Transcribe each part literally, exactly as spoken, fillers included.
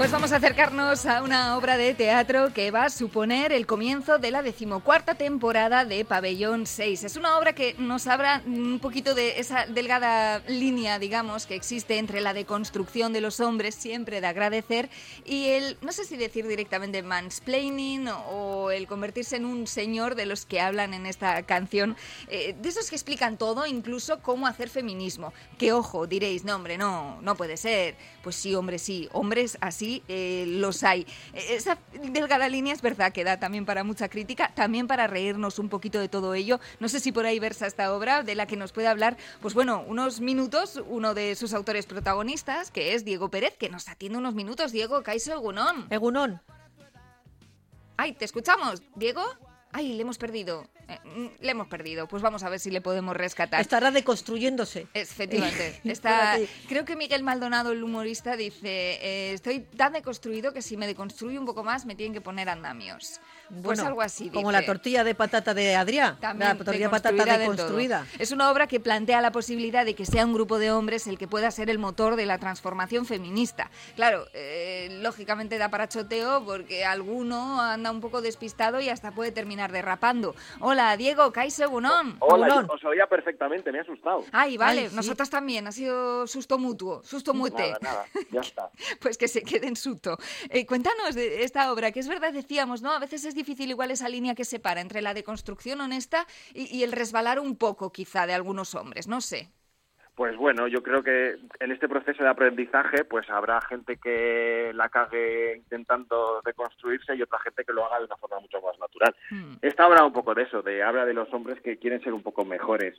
Pues vamos a acercarnos a una obra de teatro que va a suponer el comienzo de la decimocuarta temporada de Pabellón seis. Es una obra que nos habla un poquito de esa delgada línea, digamos, que existe entre la deconstrucción de los hombres, siempre de agradecer, y el, no sé si decir directamente mansplaining o el convertirse en un señor de los que hablan en esta canción, eh, de esos que explican todo, incluso cómo hacer feminismo. Que ojo, diréis, no hombre, no, no puede ser. Pues sí, hombre, sí, hombres así eh, los hay. Esa delgada línea es verdad que da también para mucha crítica, también para reírnos un poquito de todo ello. No sé si por ahí versa esta obra de la que nos puede hablar, pues bueno, unos minutos, uno de sus autores protagonistas, que es Diego Pérez, que nos atiende unos minutos. Diego, Kaixo, Egunon. Egunon. Ay, ¿te escuchamos, Diego? Ay, le hemos perdido. Eh, le hemos perdido. Pues vamos a ver si le podemos rescatar. Estará deconstruyéndose. Efectivamente. Está, creo que Miguel Maldonado, el humorista, dice: eh, estoy tan deconstruido que si me deconstruyo un poco más me tienen que poner andamios. Pues bueno, algo así. Como dice. La tortilla de patata de Adrià. También la tortilla de patata deconstruida. Es una obra que plantea la posibilidad de que sea un grupo de hombres el que pueda ser el motor de la transformación feminista. Claro, eh, lógicamente da para choteo porque alguno anda un poco despistado y hasta puede terminar derrapando. Hola, Diego, Kaixo, Egunon. Hola, yo os oía perfectamente, me he asustado. Ay, vale, Ay, sí. Nosotros también, ha sido susto mutuo, susto mute. Nada, nada, ya está. Pues que se quede en susto. Eh, cuéntanos de esta obra, que es verdad, decíamos, ¿no? A veces es difícil igual esa línea que separa entre la deconstrucción honesta y, y el resbalar un poco, quizá, de algunos hombres, no sé. Pues bueno, yo creo que en este proceso de aprendizaje pues habrá gente que la cague intentando deconstruirse y otra gente que lo haga de una forma mucho más natural. Mm. Esta habla un poco de eso, de habla de los hombres que quieren ser un poco mejores.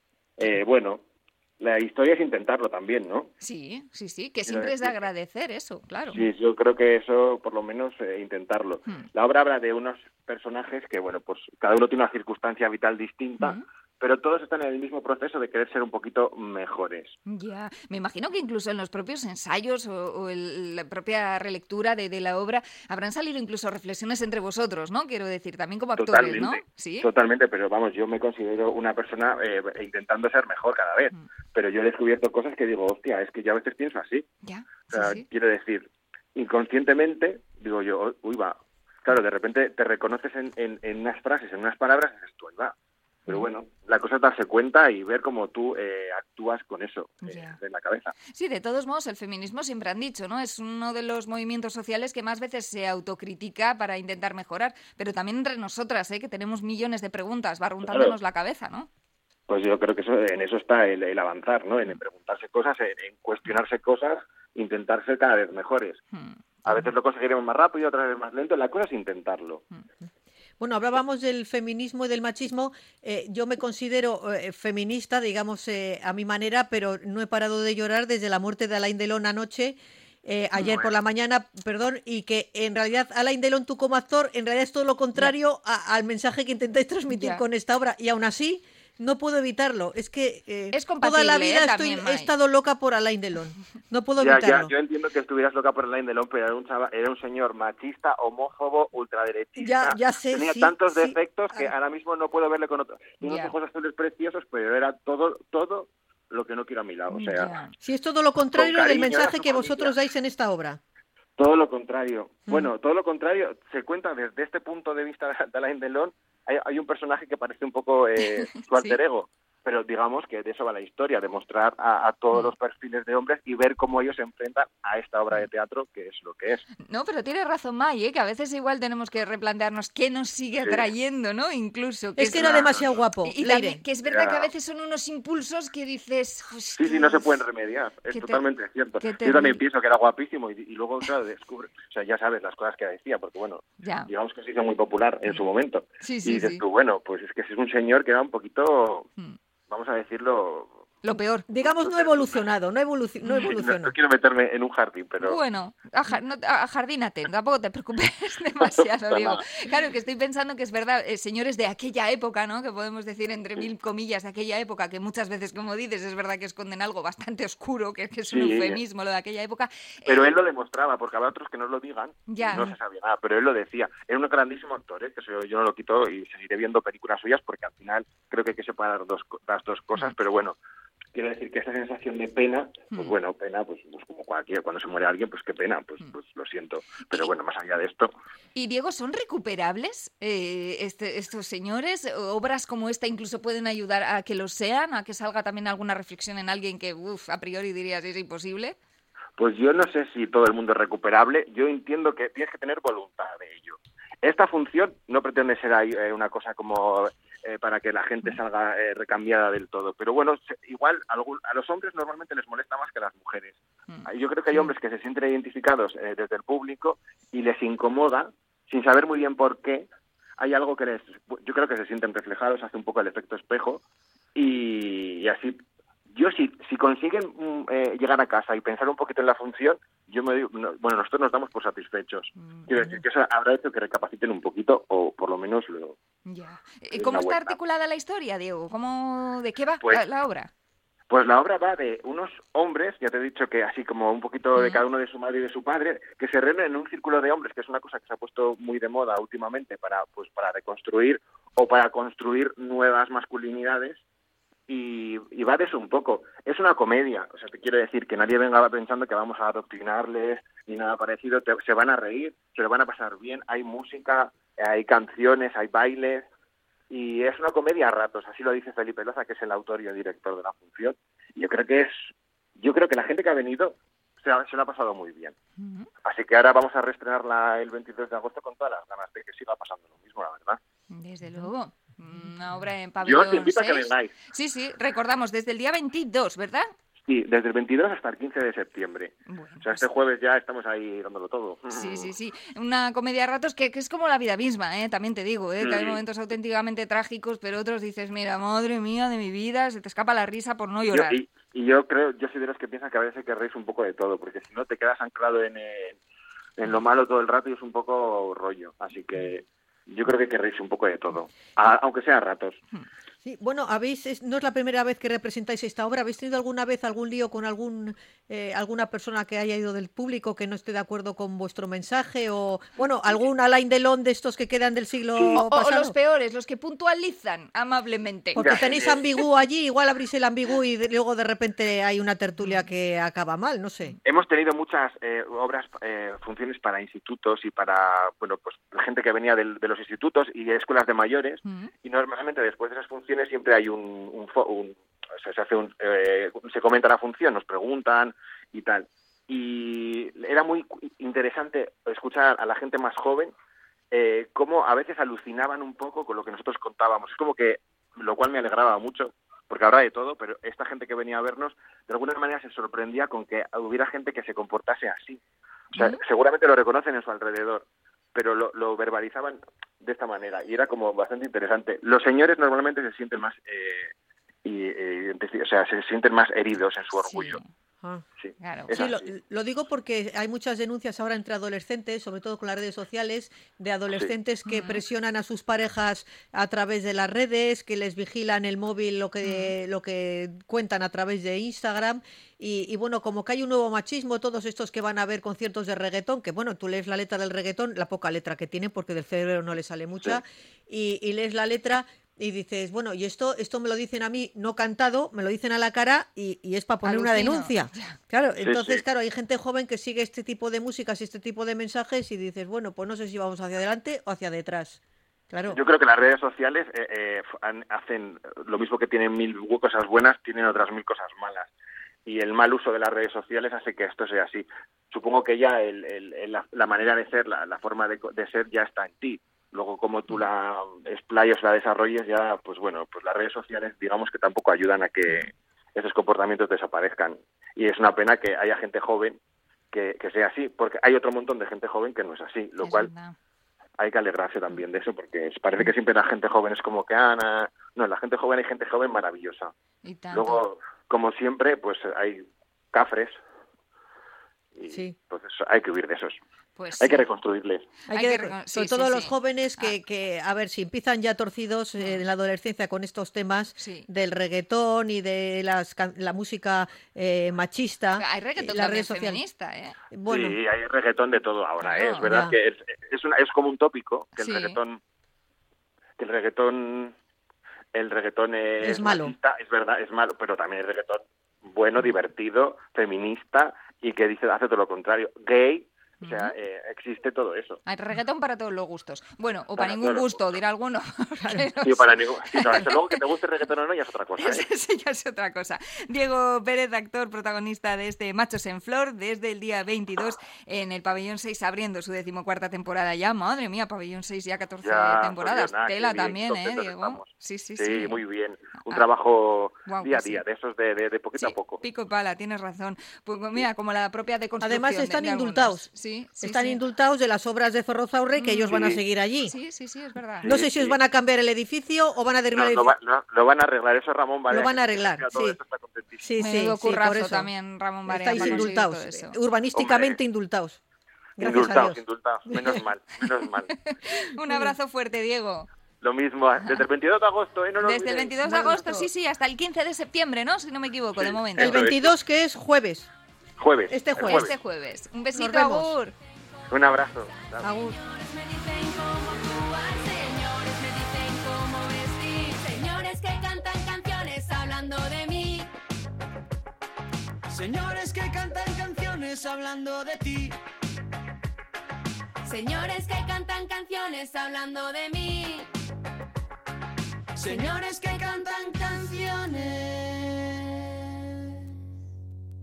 Eh, bueno, la historia es intentarlo también, ¿no? Sí, sí, sí, que siempre es de agradecer eso, claro. Sí, yo creo que eso, por lo menos, eh, intentarlo. Mm. La obra habla de unos personajes que, bueno, pues cada uno tiene una circunstancia vital distinta, mm. pero todos están en el mismo proceso de querer ser un poquito mejores. Ya, me imagino que incluso en los propios ensayos o, o el, la propia relectura de, de la obra habrán salido incluso reflexiones entre vosotros, ¿no? Quiero decir, también como actores, totalmente, ¿no? ¿Sí? Totalmente, pero vamos, yo me considero una persona eh, intentando ser mejor cada vez, mm. pero yo he descubierto cosas que digo, hostia, es que yo a veces pienso así. Ya, o sea, sí, sí. Quiero decir, inconscientemente, digo yo, uy, va, claro, de repente te reconoces en, en, en unas frases, en unas palabras, y dices tú, ahí va. Pero bueno, la cosa es darse cuenta y ver cómo tú eh, actúas con eso eh, yeah. en la cabeza. Sí, de todos modos, el feminismo siempre han dicho, ¿no? Es uno de los movimientos sociales que más veces se autocritica para intentar mejorar, pero también entre nosotras, ¿eh? Que tenemos millones de preguntas, va runtándonos claro. la cabeza, ¿no? Pues yo creo que eso, en eso está el, el avanzar, ¿no? En preguntarse cosas, en, en cuestionarse cosas, intentar ser cada vez mejores. Hmm. A veces lo conseguiremos más rápido, otras veces más lento. La cosa es intentarlo. Hmm. Bueno, hablábamos del feminismo y del machismo. Eh, yo me considero eh, feminista, digamos, eh, a mi manera, pero no he parado de llorar desde la muerte de Alain Delon anoche, eh, ayer por la mañana, perdón, y que en realidad Alain Delon, tú como actor, en realidad es todo lo contrario a, al mensaje que intentáis transmitir yeah. con esta obra, y aún así no puedo evitarlo. Es que eh, es toda la vida eh, estoy, también, he estado loca por Alain Delon. No puedo ya, evitarlo. Ya, yo entiendo que estuvieras loca por Alain Delon, pero era un, chava, era un señor machista, homófobo, ultraderechista. Ya, ya sé, Tenía sí, tantos sí. defectos que ahora mismo no puedo verle con otros. Tiene unos ojos azules preciosos, pero era todo, todo lo que no quiero a mi lado. O sea, ya. Sí, es todo lo contrario del mensaje que vosotros dais en esta obra. Todo lo contrario. Mm. Bueno, todo lo contrario. Se cuenta desde este punto de vista de Alain Delon. Hay, hay un personaje que parece un poco eh, su alter ¿Sí? ego. Pero digamos que de eso va la historia, de mostrar a, a todos los perfiles de hombres y ver cómo ellos se enfrentan a esta obra de teatro, que es lo que es. No, pero tiene razón May, ¿eh? Que a veces igual tenemos que replantearnos qué nos sigue atrayendo, sí. ¿no? Incluso. Que es que era demasiado guapo. Y, y también, que es verdad ya. que a veces son unos impulsos que dices... Sí, sí, no se pueden remediar, es totalmente te, cierto. Yo también pienso que era guapísimo y, y luego, claro, descubre... O sea, ya sabes las cosas que decía, porque bueno, ya. digamos que se hizo muy popular en su momento. Sí, sí, y dices sí. tú, bueno, pues es que es un señor que era un poquito... Hmm. Vamos a decirlo... Lo peor. Digamos, no evolucionado, no, evoluci no evolucionó. No, no quiero meterme en un jardín, pero... Bueno, aja no, ajardínate, tampoco te preocupes demasiado, Diego. Claro, que estoy pensando que es verdad, eh, señores de aquella época, ¿no? Que podemos decir entre mil comillas de aquella época, que muchas veces, como dices, es verdad que esconden algo bastante oscuro, que, que es un sí, eufemismo lo de aquella época. Pero eh, él lo demostraba, porque habrá otros que no lo digan, ya. no se sabía nada, pero él lo decía. Era un grandísimo actor, ¿eh? Que eso yo no lo quito y seguiré viendo películas suyas, porque al final creo que hay que separar dos, las dos cosas, pero bueno... quiero decir que esa sensación de pena, pues bueno, pena, pues, pues como cualquier, cuando se muere alguien, pues qué pena, pues, pues lo siento. Pero bueno, más allá de esto... Y Diego, ¿son recuperables eh, este, estos señores? ¿Obras como esta incluso pueden ayudar a que lo sean? ¿A que salga también alguna reflexión en alguien que, uff, a priori dirías es imposible? Pues yo no sé si todo el mundo es recuperable. Yo entiendo que tienes que tener voluntad de ello. Esta función no pretende ser ahí, eh, una cosa como eh, para que la gente salga eh, recambiada del todo. Pero bueno, se, igual a, algún, a los hombres normalmente les molesta más que a las mujeres. Yo creo que hay hombres que se sienten identificados eh, desde el público y les incomoda, sin saber muy bien por qué. Hay algo que les... Yo creo que se sienten reflejados, hace un poco el efecto espejo y, y así... Yo, si, si consiguen eh, llegar a casa y pensar un poquito en la función, yo me digo, no, bueno, nosotros nos damos por satisfechos. Mm. Quiero decir que eso habrá hecho que recapaciten un poquito, o por lo menos lo... Ya. ¿Cómo está articulada la historia, Diego? ¿Cómo, ¿De qué va pues, la, la obra? Pues la obra va de unos hombres, ya te he dicho que así como un poquito de cada uno de su madre y de su padre, que se reúnen en un círculo de hombres, que es una cosa que se ha puesto muy de moda últimamente para, pues, para reconstruir o para construir nuevas masculinidades. Y, y va de eso un poco. Es una comedia, o sea, te quiero decir que nadie venga pensando que vamos a adoctrinarles ni nada parecido. Te, se van a reír, se lo van a pasar bien. Hay música, hay canciones, hay bailes y es una comedia a ratos. Así lo dice Felipe Loza, que es el autor y el director de la función. Y yo creo que es, yo creo que la gente que ha venido se, ha, se lo ha pasado muy bien. Uh-huh. Así que ahora vamos a reestrenarla el veintidós de agosto con todas las ganas de que siga pasando lo mismo, la verdad. Desde luego. Una obra en Pabellón Yo te invito seis. A que vengáis. Sí, sí, recordamos, desde el día veintidós, ¿verdad? Sí, desde el veintidós hasta el quince de septiembre. Bueno, o sea, este pues... jueves ya estamos ahí dándolo todo. Sí, sí, sí. Una comedia a ratos que, que es como la vida misma, ¿eh? También te digo, ¿eh? Mm. Que hay momentos auténticamente trágicos, pero otros dices, mira, madre mía de mi vida, se te escapa la risa por no llorar. Yo, y, y yo creo, yo soy de los que piensan que a veces hay que reírse un poco de todo, porque si no te quedas anclado en, en, en lo malo todo el rato y es un poco rollo. Así que... yo creo que hay que reírse un poco de todo, a, aunque sea a ratos. Sí, bueno, habéis no es la primera vez que representáis esta obra. ¿Habéis tenido alguna vez algún lío con algún eh, alguna persona que haya ido del público que no esté de acuerdo con vuestro mensaje? O, bueno, algún Alain Delon de estos que quedan del siglo sí. pasado. O los peores, los que puntualizan amablemente. Porque tenéis ambigú allí, igual abrís el ambigú y de, luego de repente hay una tertulia que acaba mal, no sé. Hemos tenido muchas eh, obras, eh, funciones para institutos y para, bueno, pues gente que venía del, de los institutos y de escuelas de mayores, uh-huh. y normalmente después de esas funciones siempre hay un, un, un o sea, se hace un, eh, se comenta la función, nos preguntan y tal. Y era muy interesante escuchar a la gente más joven eh, cómo a veces alucinaban un poco con lo que nosotros contábamos. Es como que, lo cual me alegraba mucho, porque habrá de todo, pero esta gente que venía a vernos, de alguna manera se sorprendía con que hubiera gente que se comportase así. O sea, uh-huh. seguramente lo reconocen en su alrededor, pero lo, lo verbalizaban de esta manera y era como bastante interesante. Los señores normalmente se sienten más eh, y, eh, o sea, se sienten más heridos en su orgullo. Sí. Ah, sí, claro. Sí, lo, lo digo porque hay muchas denuncias ahora entre adolescentes, sobre todo con las redes sociales, de adolescentes sí. que uh-huh. presionan a sus parejas a través de las redes, que les vigilan el móvil, lo que, uh-huh. lo que cuentan a través de Instagram. Y, y bueno, como que hay un nuevo machismo, todos estos que van a ver conciertos de reggaetón, que bueno, tú lees la letra del reggaetón, la poca letra que tiene, porque del cerebro no le sale mucha, sí. y, y lees la letra y dices, bueno, y esto esto me lo dicen a mí no cantado, me lo dicen a la cara y, y es para poner Alucino. Una denuncia. Claro, entonces, sí, sí. claro, hay gente joven que sigue este tipo de músicas y este tipo de mensajes y dices, bueno, pues no sé si vamos hacia adelante o hacia detrás. Claro. Yo creo que las redes sociales eh, eh, hacen lo mismo que tienen mil cosas buenas, tienen otras mil cosas malas. Y el mal uso de las redes sociales hace que esto sea así. Supongo que ya el, el, el, la, la manera de ser, la, la forma de, de ser ya está en ti. Luego, como tú la explayes, la desarrolles, ya, pues bueno, pues las redes sociales, digamos que tampoco ayudan a que esos comportamientos desaparezcan. Y es una pena que haya gente joven que, que sea así, porque hay otro montón de gente joven que no es así, lo es cual verdad. Hay que alegrarse también de eso, porque parece que siempre la gente joven es como que, ah, nah. no, la gente joven hay gente joven maravillosa. ¿Y tanto? Luego, como siempre, pues hay cafres y sí. pues eso, hay que huir de esos. Pues hay sí. que reconstruirles. Hay que, sobre sí, todo sí, los sí. jóvenes que, que, a ver, si empiezan ya torcidos eh, en la adolescencia con estos temas sí. del reggaetón y de las, la música eh, machista. Hay reggaetón la también feminista, ¿eh? Bueno, sí, hay reggaetón de todo ahora, ¿eh? No, es verdad ya. que es, es, una, es como un tópico que el sí. reggaetón, que el reggaetón el reggaetón es, es malo. machista, es verdad, es malo, pero también es reggaetón bueno, divertido, feminista y que dice hace todo lo contrario, gay. O sea, eh, existe todo eso. Hay reggaetón para todos los gustos. Bueno, o para, Para ningún gusto, dirá alguno. Sí, no para ningún... Sí, no, eso luego que te guste el reggaetón o no ya es otra cosa. ¿eh? Eso ya es otra cosa. Diego Pérez, actor protagonista de este Machos en Flor, desde el día veintidós en el Pabellón seis, abriendo su decimocuarta temporada ya. Madre mía, Pabellón seis, ya catorce ya, temporadas. Pues nada, Tela también, ¿eh, Diego? Sí, sí, sí. Sí, muy bien. Un ah, trabajo wow, día a día, sí. de esos de, de, de poquito sí, a poco. Pico y pala, tienes razón. Pues mira, como la propia deconstrucción. Además están de, de indultados. Sí, sí, están sí. indultados de las obras de Ferrozaurre, que ellos sí. van a seguir allí. Sí, sí, sí, es verdad. No sé sí, si os sí. van a cambiar el edificio o van a derribar no, el lo, edificio. va, no, lo van a arreglar, eso Ramón Barea. Lo van a arreglar, sí. Sí, sí, Menudo sí, currazo por eso. también, Ramón Barea. Estáis indultados, todo eso. urbanísticamente Hombre. indultados. Gracias indultados, a Dios. indultados, menos mal, menos mal. Un abrazo fuerte, Diego. Lo mismo, desde el veintidós de agosto, ¿eh? No Desde el veintidós de agosto, sí, sí, hasta el quince de septiembre, ¿no? Si no me equivoco, sí, de momento. El veintidós, que es jueves. Jueves. Este jueves. Este jueves. Un besito, Agur. Un abrazo. Agur. Señores que cantan canciones hablando de mí. Señores que cantan canciones hablando de ti. Señores que cantan canciones hablando de mí. Señores que cantan canciones